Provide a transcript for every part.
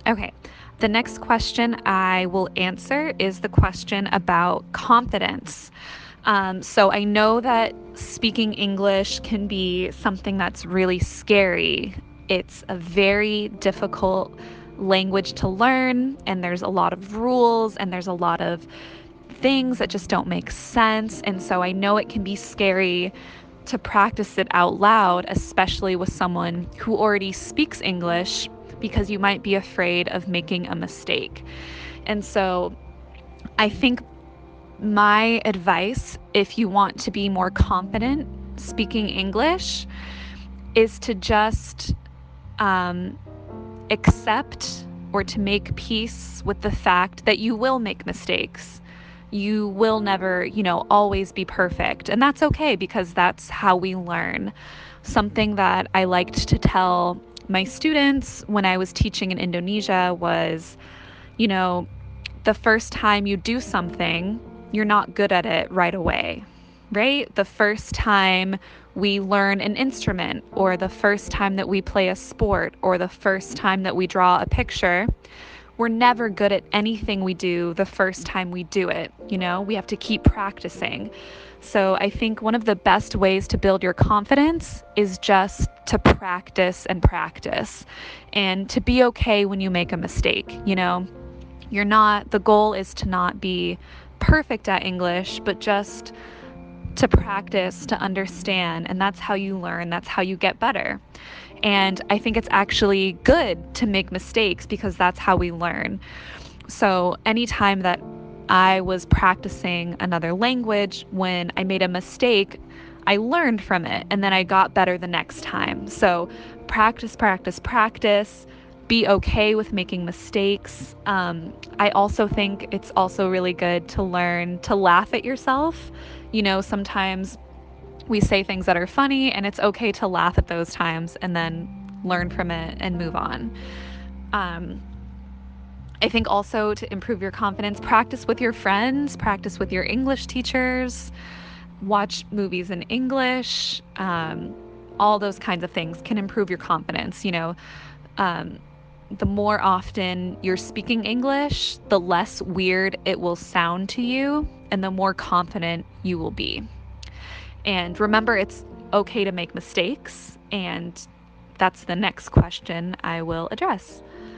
Okay. The next question I will answer is the question about confidence. So I know that speaking English can be something that's really scary. It's a very difficult language to learn, and there's a lot of rules, and there's a lot of things that just don't make sense. And so I know it can be scary to practice it out loud, especially with someone who already speaks English, because you might be afraid of making a mistake. And so I think my advice, if you want to be more confident speaking English, is to just um, accept or to make peace with the fact that you will make mistakes. You will never, always be perfect. And that's okay because that's how we learn. Something that I liked to tell my students when I was teaching in Indonesia was, you know, the first time you do something, you're not good at it right away, right? The first time we learn an instrument, or the first time that we play a sport, or the first time that we draw a picture, we're never good at anything we do the first time we do it. We have to keep practicing. So I think one of the best ways to build your confidence is just to practice and practice, and to be okay when you make a mistake. The goal is to not be perfect at English, but just to practice, to understand. And that's how you learn, that's how you get better. And I think it's actually good to make mistakes because that's how we learn. So, anytime that I was practicing another language, when I made a mistake, I learned from it and then I got better the next time. So, practice, practice, practice. Be okay with making mistakes. I also think it's also really good to learn to laugh at yourself. Sometimes we say things that are funny, and it's okay to laugh at those times and then learn from it and move on. Um, I think also to improve your confidence, practice with your friends, practice with your English teachers, watch movies in English. All those kinds of things can improve your confidence. Um, the more often you're speaking English, the less weird it will sound to you, and the more confident you will be. And remember, it's okay to make mistakes, and that's the next question I will address.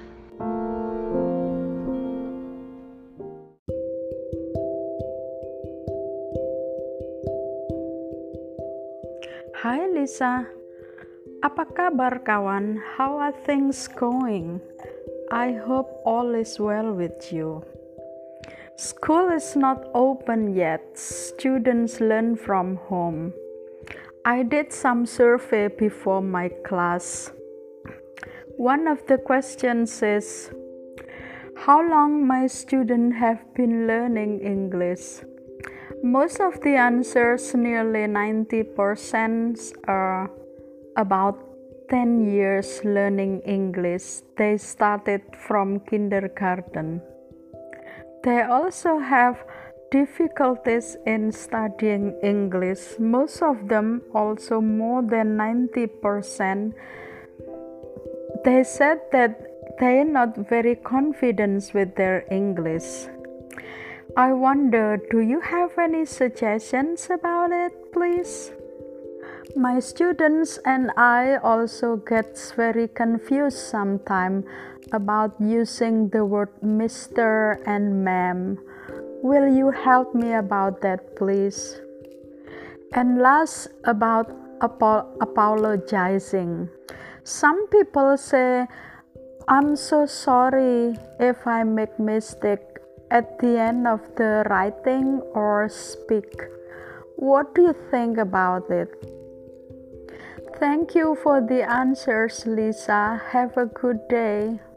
Hai Lisa, apa kabar kawan? How are things going? I hope all is well with you. School is not open yet. Students learn from home. I did some survey before my class. One of the questions is, how long my students have been learning English? Most of the answers, nearly 90%, are about 10 years learning English. They started from kindergarten. They also have difficulties in studying English. Most of them, also more than 90%, they said that they're not very confident with their English. I wonder, do you have any suggestions about it, please? My students and I also get very confused sometimes about using the word Mr. and Ma'am. Will you help me about that, please? And last, about apologizing. Some people say, I'm so sorry if I make mistake at the end of the writing or speak. What do you think about it? Thank you for the answers, Lisa. Have a good day.